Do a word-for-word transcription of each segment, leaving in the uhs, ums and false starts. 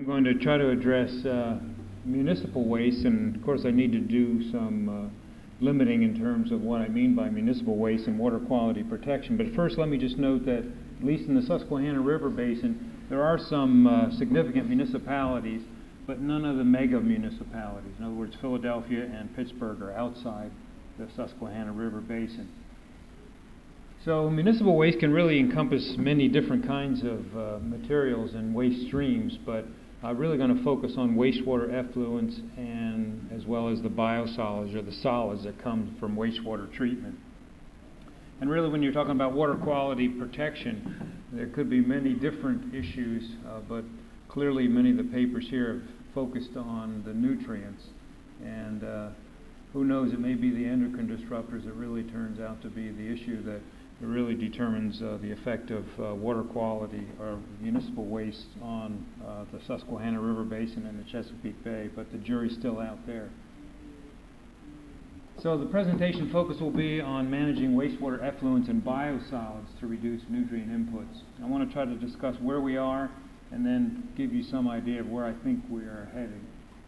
going to try to address uh, municipal waste, and of course I need to do some uh, limiting in terms of what I mean by municipal waste and water quality protection. But first let me just note that at least in the Susquehanna River Basin there are some uh, significant municipalities, but none of the mega municipalities. In other words, Philadelphia and Pittsburgh are outside the Susquehanna River Basin. So municipal waste can really encompass many different kinds of uh, materials and waste streams, but I'm really going to focus on wastewater effluents and as well as the biosolids, or the solids that come from wastewater treatment. And really when you're talking about water quality protection, there could be many different issues, uh, but clearly many of the papers here have focused on the nutrients. And uh, who knows, it may be the endocrine disruptors that really turns out to be the issue that it really determines uh, the effect of uh, water quality or municipal waste on uh, the Susquehanna River Basin and the Chesapeake Bay, but the jury's still out there. So the presentation focus will be on managing wastewater effluents and biosolids to reduce nutrient inputs. I want to try to discuss where we are and then give you some idea of where I think we are heading.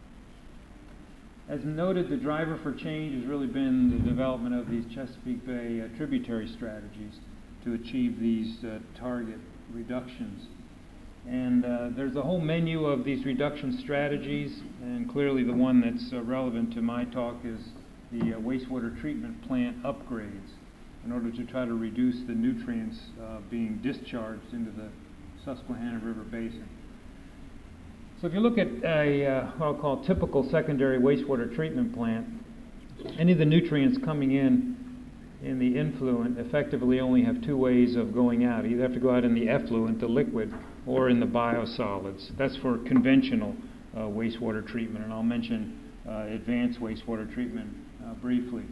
As noted, the driver for change has really been the development of these Chesapeake Bay uh, tributary strategies to achieve these uh, target reductions. And uh, there's a whole menu of these reduction strategies, and clearly the one that's uh, relevant to my talk is the uh, wastewater treatment plant upgrades in order to try to reduce the nutrients uh, being discharged into the Susquehanna River Basin. So if you look at a uh, what I'll call typical secondary wastewater treatment plant, any of the nutrients coming in in the influent effectively only have two ways of going out. You either have to go out in the effluent, the liquid, or in the biosolids. That's for conventional uh, wastewater treatment, and I'll mention uh, advanced wastewater treatment uh, briefly.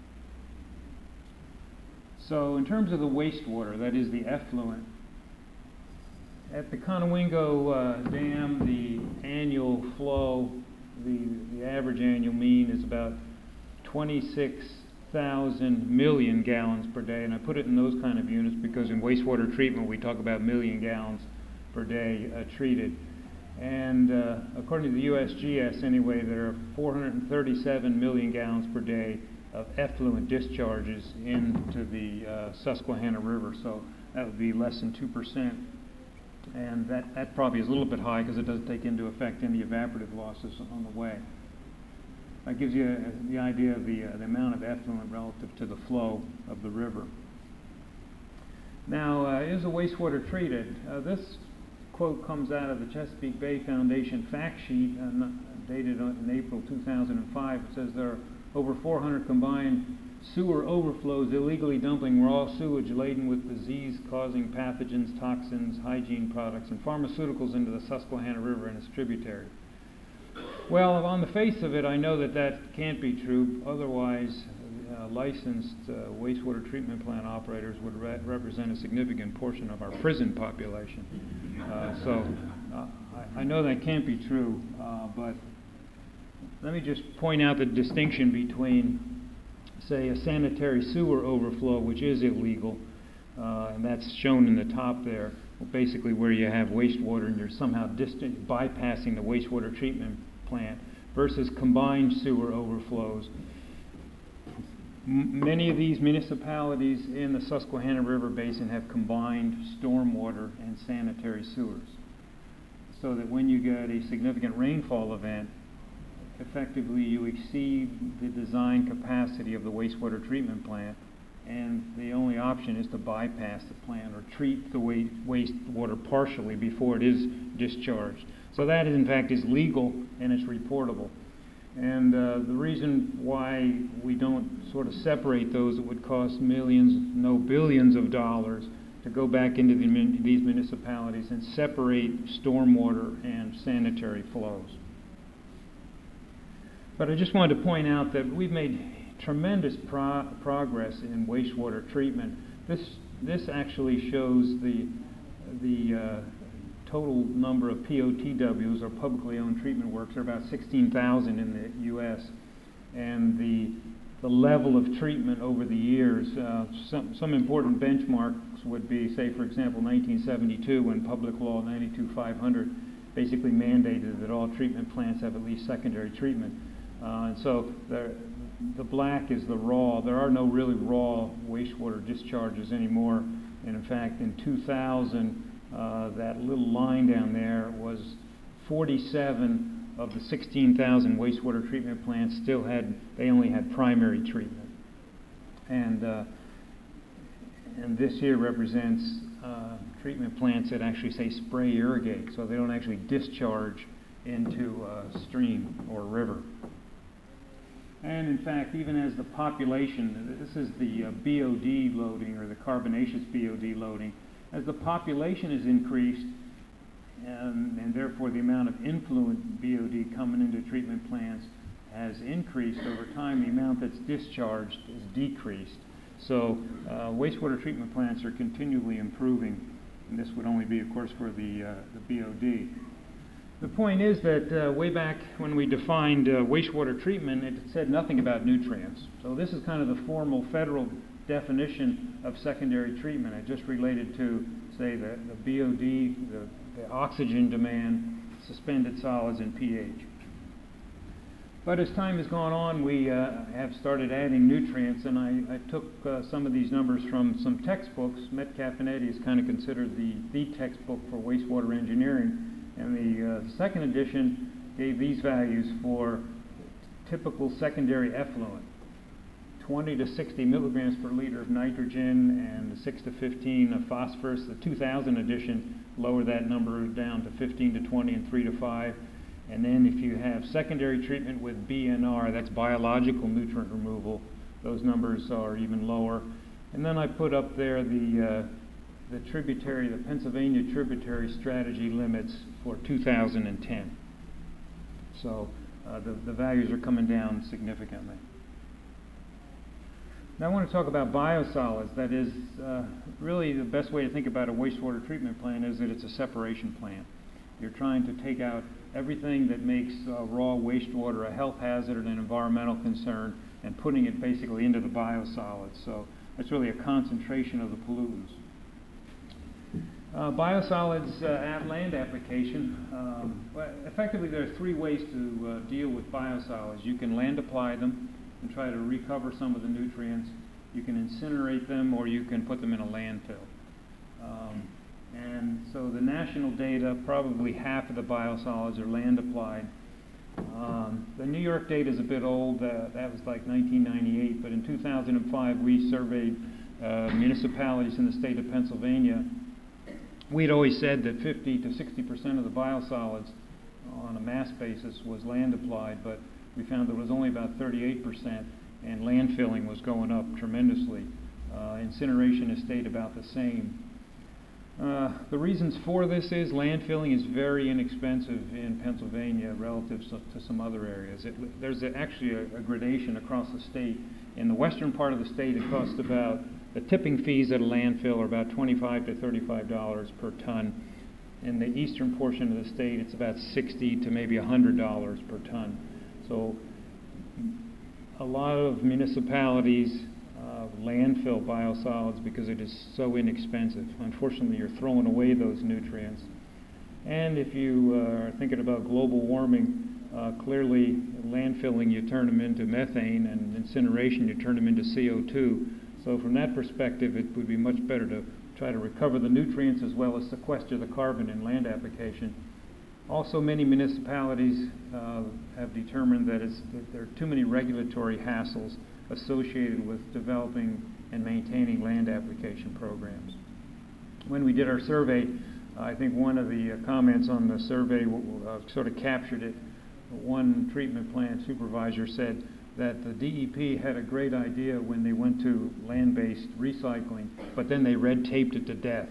So in terms of the wastewater, that is the effluent, at the Conowingo uh, Dam, the annual flow, the, the average annual mean is about twenty-six thousand million gallons per day. And I put it in those kind of units because in wastewater treatment we talk about million gallons per day uh, treated. And uh, according to the U S G S anyway, there are four hundred thirty-seven million gallons per day of effluent discharges into the uh, Susquehanna River. So that would be less than two percent. And that, that probably is a little bit high because it doesn't take into effect any evaporative losses on the way. That gives you a, the idea of the, uh, the amount of effluent relative to the flow of the river. Now, uh, is a wastewater treated? Uh, this quote comes out of the Chesapeake Bay Foundation fact sheet uh, dated in April two thousand five. It says there are over four hundred combined sewer overflows illegally dumping raw sewage laden with disease-causing pathogens, toxins, hygiene products, and pharmaceuticals into the Susquehanna River and its tributary. Well, on the face of it, I know that that can't be true. Otherwise, uh, licensed uh, wastewater treatment plant operators would re represent a significant portion of our prison population. Uh, so uh, I, I know that can't be true, uh, but let me just point out the distinction between, say, a sanitary sewer overflow, which is illegal, uh, and that's shown in the top there, basically where you have wastewater and you're somehow distant, bypassing the wastewater treatment plant, versus combined sewer overflows. M many of these municipalities in the Susquehanna River Basin have combined stormwater and sanitary sewers, so that when you get a significant rainfall event, effectively you exceed the design capacity of the wastewater treatment plant, and the only option is to bypass the plant or treat the wa wastewater partially before it is discharged. So that in fact is legal and it's reportable. And uh, the reason why we don't sort of separate those, it would cost millions, no billions of dollars to go back into the mun these municipalities and separate stormwater and sanitary flows. But I just wanted to point out that we've made tremendous pro progress in wastewater treatment. This this actually shows the the uh, total number of P O T Ws, or publicly owned treatment works. There are about sixteen thousand in the U S and the the level of treatment over the years. Uh, some some important benchmarks would be, say, for example, nineteen seventy-two, when Public Law ninety-two five hundred basically mandated that all treatment plants have at least secondary treatment. Uh, and so the, the black is the raw. There are no really raw wastewater discharges anymore. And in fact, in two thousand, uh, that little line down there was forty-seven of the sixteen thousand wastewater treatment plants still had, they only had primary treatment. And, uh, and this here represents uh, treatment plants that actually say spray irrigate, so they don't actually discharge into a stream or river. And in fact, even as the population, this is the uh, B O D loading, or the carbonaceous B O D loading, as the population has increased, and, and therefore the amount of influent B O D coming into treatment plants has increased over time, the amount that's discharged is decreased. So uh, wastewater treatment plants are continually improving, and this would only be, of course, for the, uh, the B O D. The point is that uh, way back when we defined uh, wastewater treatment, it said nothing about nutrients. So this is kind of the formal federal definition of secondary treatment. It just related to, say, the, the B O D, the, the oxygen demand, suspended solids, and pH. But as time has gone on, we uh, have started adding nutrients, and I, I took uh, some of these numbers from some textbooks. Metcalf and Eddy is kind of considered the, the textbook for wastewater engineering. And the uh, second edition gave these values for typical secondary effluent: twenty to sixty milligrams per liter of nitrogen and six to fifteen of phosphorus. The two thousand edition lowered that number down to fifteen to twenty and three to five. And then if you have secondary treatment with B N R, that's biological nutrient removal, those numbers are even lower. And then I put up there the uh, the tributary, the Pennsylvania tributary strategy limits for two thousand ten. So uh, the, the values are coming down significantly. Now I want to talk about biosolids. That is, uh, really the best way to think about a wastewater treatment plant is that it's a separation plant. You're trying to take out everything that makes uh, raw wastewater a health hazard and an environmental concern and putting it basically into the biosolids. So it's really a concentration of the pollutants. Uh, biosolids uh, at land application. Um, well, effectively, there are three ways to uh, deal with biosolids. You can land apply them and try to recover some of the nutrients. You can incinerate them, or you can put them in a landfill. Um, and so the national data, probably half of the biosolids are land applied. Um, the New York data is a bit old. Uh, that was like nineteen ninety-eight. But in two thousand five, we surveyed uh, municipalities in the state of Pennsylvania. We'd always said that fifty to sixty percent of the biosolids on a mass basis was land applied, but we found that it was only about thirty-eight percent, and landfilling was going up tremendously. Uh, incineration has stayed about the same. Uh, the reasons for this is landfilling is very inexpensive in Pennsylvania relative to, to some other areas. It, there's a, actually a, a gradation across the state. In the western part of the state, it costs about, the tipping fees at a landfill are about twenty-five to thirty-five dollars per ton. In the eastern portion of the state, it's about sixty to maybe one hundred dollars per ton. So a lot of municipalities uh, landfill biosolids because it is so inexpensive. Unfortunately, you're throwing away those nutrients. And if you uh, are thinking about global warming, uh, clearly landfilling, you turn them into methane, and incineration, you turn them into C O two. So from that perspective, it would be much better to try to recover the nutrients as well as sequester the carbon in land application. Also, many municipalities uh, have determined that, it's, that there are too many regulatory hassles associated with developing and maintaining land application programs. When we did our survey, I think one of the uh, comments on the survey uh, sort of captured it. One treatment plant supervisor said that the D E P had a great idea when they went to land-based recycling, but then they red taped it to death.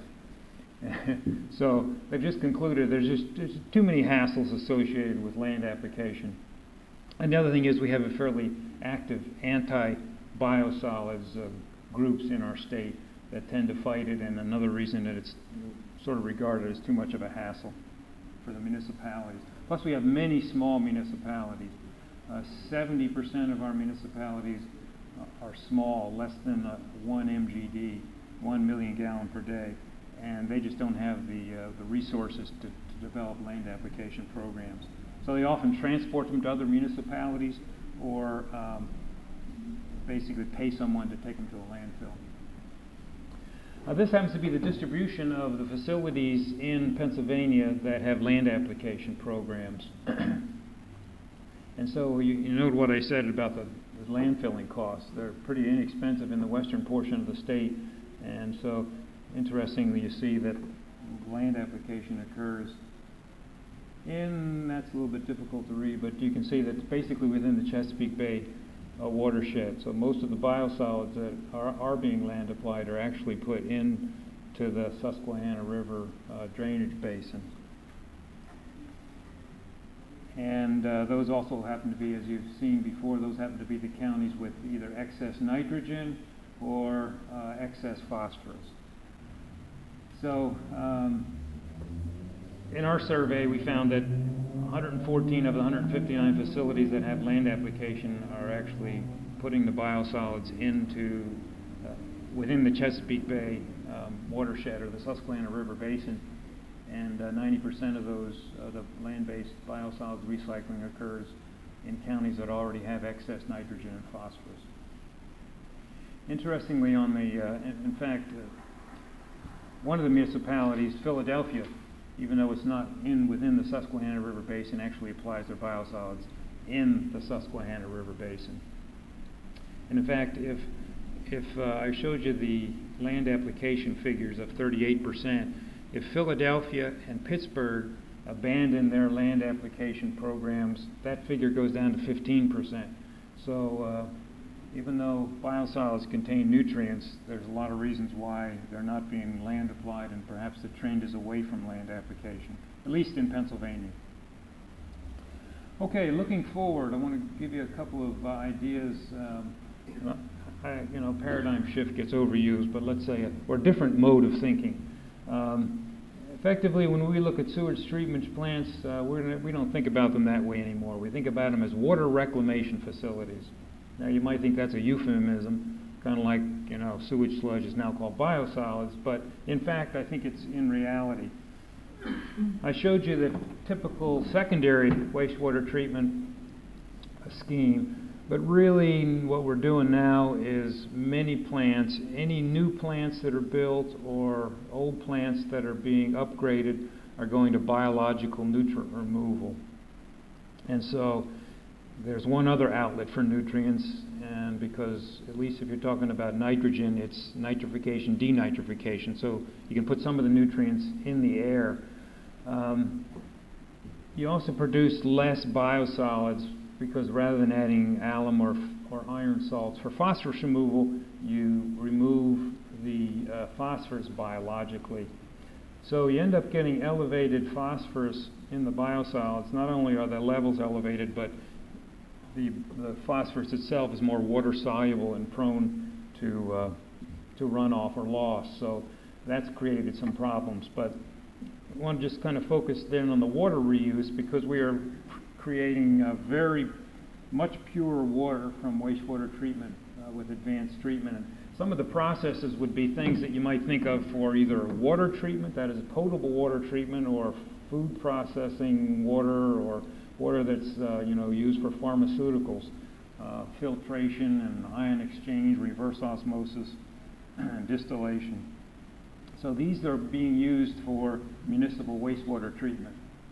So they've just concluded there's just there's too many hassles associated with land application. And the other thing is we have a fairly active anti-biosolids uh, groups in our state that tend to fight it, and another reason that it's sort of regarded as too much of a hassle for the municipalities. Plus we have many small municipalities. Uh, seventy percent of our municipalities uh, are small, less than uh, one M G D, one million gallon per day, and they just don't have the, uh, the resources to, to to develop land application programs. So they often transport them to other municipalities or um, basically pay someone to take them to a landfill. Uh, this happens to be the distribution of the facilities in Pennsylvania that have land application programs. And so you, you note what I said about the, the landfilling costs. They're pretty inexpensive in the western portion of the state. And so, interestingly, you see that land application occurs in, that's a little bit difficult to read, but you can see that it's basically within the Chesapeake Bay uh, watershed. So most of the biosolids that are, are being land applied are actually put in to the Susquehanna River uh, drainage basin. And uh, those also happen to be, as you've seen before, those happen to be the counties with either excess nitrogen or uh, excess phosphorus. So um, in our survey, we found that one hundred fourteen of the one hundred fifty-nine facilities that have land application are actually putting the biosolids into uh, within the Chesapeake Bay um, watershed or the Susquehanna River basin. And uh, ninety percent of those, uh, the land-based biosolids recycling occurs in counties that already have excess nitrogen and phosphorus. Interestingly, on the, uh, in, in fact, uh, one of the municipalities, Philadelphia, even though it's not in within the Susquehanna River basin, actually applies their biosolids in the Susquehanna River basin. And in fact, if if uh, I showed you the land application figures of thirty-eight percent, if Philadelphia and Pittsburgh abandon their land application programs, that figure goes down to fifteen percent. So uh, even though biosolids contain nutrients, there's a lot of reasons why they're not being land applied, and perhaps the trend is away from land application, at least in Pennsylvania. Okay, looking forward, I want to give you a couple of uh, ideas. Um, I, you know, paradigm shift gets overused, but let's say a or a different mode of thinking. Um, effectively, when we look at sewage treatment plants, uh, we're, we don't think about them that way anymore. We think about them as water reclamation facilities. Now, you might think that's a euphemism, kind of like, you know, sewage sludge is now called biosolids, but in fact, I think it's in reality. I showed you the typical secondary wastewater treatment scheme. But really, what we're doing now is many plants, any new plants that are built or old plants that are being upgraded are going to biological nutrient removal. And so there's one other outlet for nutrients, and because at least if you're talking about nitrogen, it's nitrification, denitrification. So you can put some of the nutrients in the air. Um, you also produce less biosolids, because rather than adding alum or, or iron salts for phosphorus removal, you remove the uh, phosphorus biologically. So you end up getting elevated phosphorus in the biosolids. Not only are the levels elevated, but the, the phosphorus itself is more water soluble and prone to, uh, to runoff or loss. So that's created some problems. But I want to just kind of focus then on the water reuse, because we are creating a very much purer water from wastewater treatment uh, with advanced treatment. And some of the processes would be things that you might think of for either water treatment, that is potable water treatment, or food processing water, or water that's uh, you know used for pharmaceuticals, uh, filtration and ion exchange, reverse osmosis, and distillation. So these are being used for municipal wastewater treatment.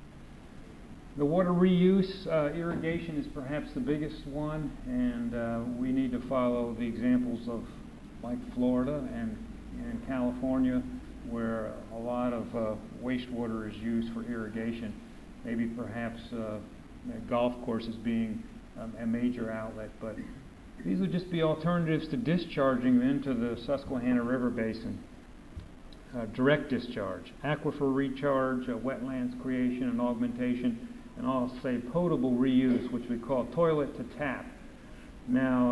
The water reuse, uh, irrigation is perhaps the biggest one, and uh, we need to follow the examples of like Florida and, and California, where a lot of uh, wastewater is used for irrigation. Maybe perhaps uh, golf courses being um, a major outlet, but these would just be alternatives to discharging into the Susquehanna River basin. Uh, direct discharge, aquifer recharge, uh, wetlands creation and augmentation, and I'll say potable reuse, which we call toilet to tap. Now,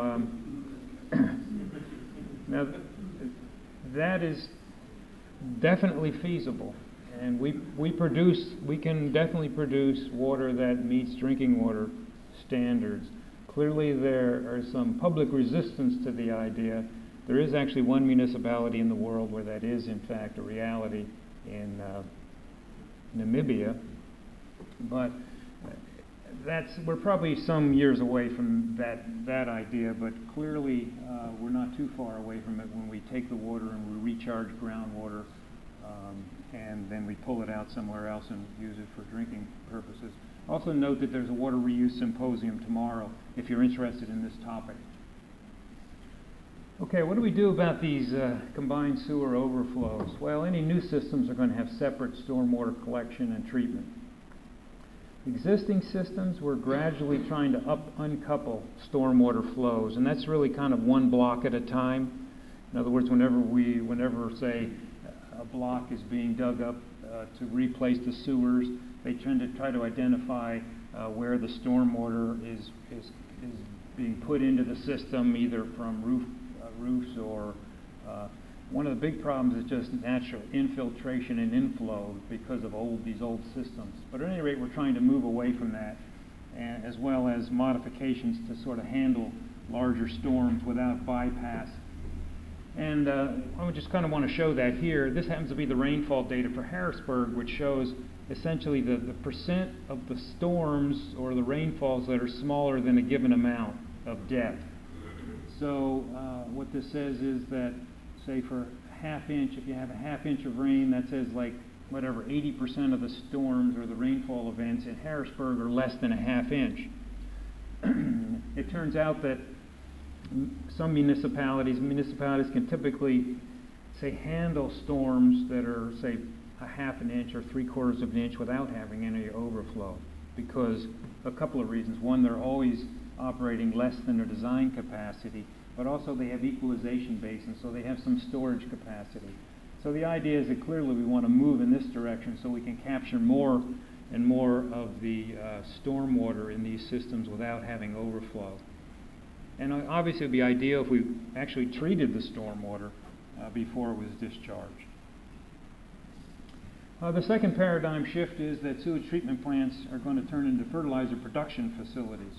um, now that is definitely feasible, and we we produce we can definitely produce water that meets drinking water standards. Clearly, there is some public resistance to the idea. There is actually one municipality in the world where that is, in fact, a reality in uh, Namibia, but that's, we're probably some years away from that, that idea, but clearly uh, we're not too far away from it when we take the water and we recharge groundwater, um, and then we pull it out somewhere else and use it for drinking purposes. Also note that there's a water reuse symposium tomorrow if you're interested in this topic. Okay, what do we do about these uh, combined sewer overflows? Well, any new systems are going to have separate stormwater collection and treatment. Existing systems, we're gradually trying to up uncouple stormwater flows, and that's really kind of one block at a time. In other words, whenever we, whenever say a block is being dug up uh, to replace the sewers, they tend to try to identify uh, where the stormwater is, is is being put into the system, either from roof uh, roofs or uh, one of the big problems is just natural infiltration and inflow because of old these old systems. But at any rate, we're trying to move away from that, and as well as modifications to sort of handle larger storms without bypass. And uh, I would just kind of want to show that here. This happens to be the rainfall data for Harrisburg, which shows essentially the, the percent of the storms or the rainfalls that are smaller than a given amount of depth. So uh, what this says is that, say for a half inch, if you have a half inch of rain, that says like whatever, eighty percent of the storms or the rainfall events in Harrisburg are less than a half inch. It turns out that some municipalities, municipalities can typically, say, handle storms that are, say, a half an inch or three quarters of an inch without having any overflow, because a couple of reasons. One, they're always operating less than their design capacity, but also they have equalization basins, so they have some storage capacity. So the idea is that clearly we want to move in this direction so we can capture more and more of the uh, stormwater in these systems without having overflow. And obviously it would be ideal if we actually treated the stormwater uh, before it was discharged. Uh, the second paradigm shift is that sewage treatment plants are going to turn into fertilizer production facilities.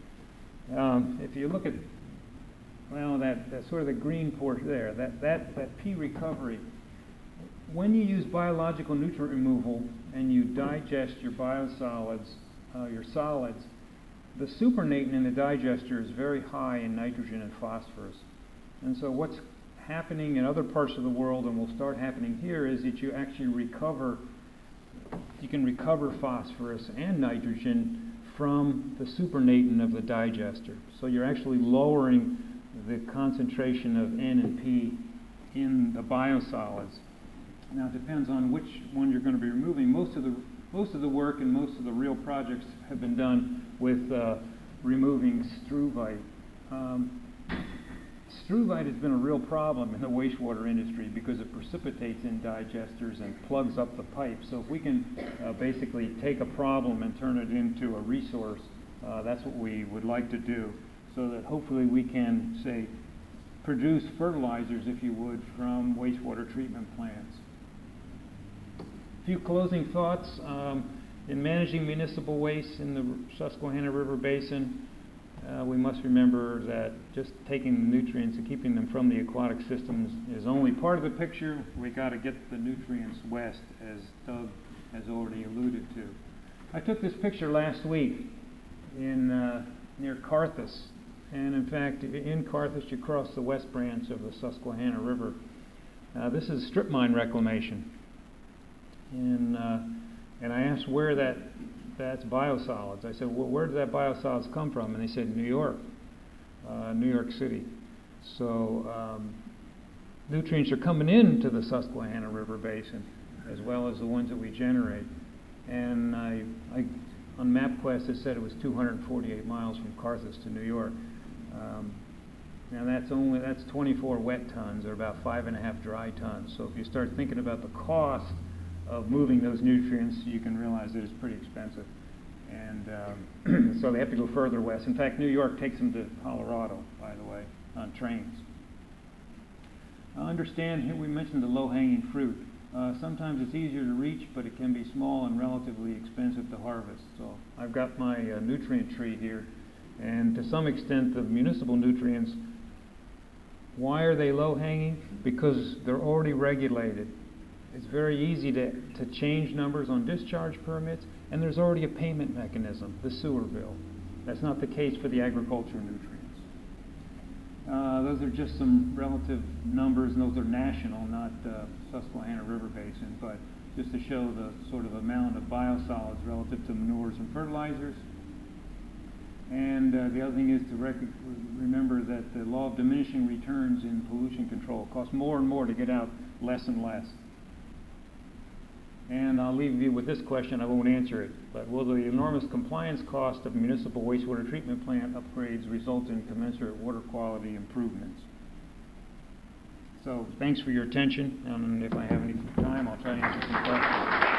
Um, if you look at, well, that, that sort of the green portion there, that, that, that P recovery, when you use biological nutrient removal and you digest your biosolids, uh, your solids, the supernatant in the digester is very high in nitrogen and phosphorus. And so what's happening in other parts of the world, and will start happening here, is that you actually recover, you can recover phosphorus and nitrogen from the supernatant of the digester. So you're actually lowering the concentration of N and P in the biosolids. Now it depends on which one you're going to be removing. Most of the most of the work and most of the real projects have been done with uh, removing struvite. Um, struvite has been a real problem in the wastewater industry because it precipitates in digesters and plugs up the pipe. So if we can uh, basically take a problem and turn it into a resource, uh, that's what we would like to do, so that hopefully we can, say, produce fertilizers, if you would, from wastewater treatment plants. A few closing thoughts. Um, in managing municipal waste in the Susquehanna River Basin, uh, we must remember that just taking the nutrients and keeping them from the aquatic systems is only part of the picture. We got to get the nutrients west, as Doug has already alluded to. I took this picture last week in uh, near Carthus, and in fact, in Carthus you cross the west branch of the Susquehanna River. Uh, this is strip mine reclamation. And, uh, and I asked where that, that's biosolids. I said, well, where did that biosolids come from? And they said, New York, uh, New York City. So um, nutrients are coming into the Susquehanna River Basin, as well as the ones that we generate. And I, I, on MapQuest it said it was two hundred forty-eight miles from Carthus to New York. Um, now that's only, that's twenty-four wet tons, or about five and a half dry tons. So if you start thinking about the cost of moving those nutrients, you can realize that it's pretty expensive. And um, so they have to go further west. In fact, New York takes them to Colorado, by the way, on trains. Uh, understand, here we mentioned the low-hanging fruit. Uh, sometimes it's easier to reach, but it can be small and relatively expensive to harvest. So I've got my uh, nutrient tree here, and to some extent the municipal nutrients, why are they low-hanging? Because they're already regulated. it's very easy to, to change numbers on discharge permits, and there's already a payment mechanism, the sewer bill. That's not the case for the agricultural nutrients. Uh, those are just some relative numbers, and those are national, not uh, Susquehanna River Basin, but just to show the sort of amount of biosolids relative to manures and fertilizers. And uh, the other thing is to rec remember that the law of diminishing returns in pollution control costs more and more to get out less and less. And I'll leave you with this question, I won't answer it, but will the enormous compliance cost of municipal wastewater treatment plant upgrades result in commensurate water quality improvements? So thanks for your attention, and if I have any time, I'll try to answer some questions.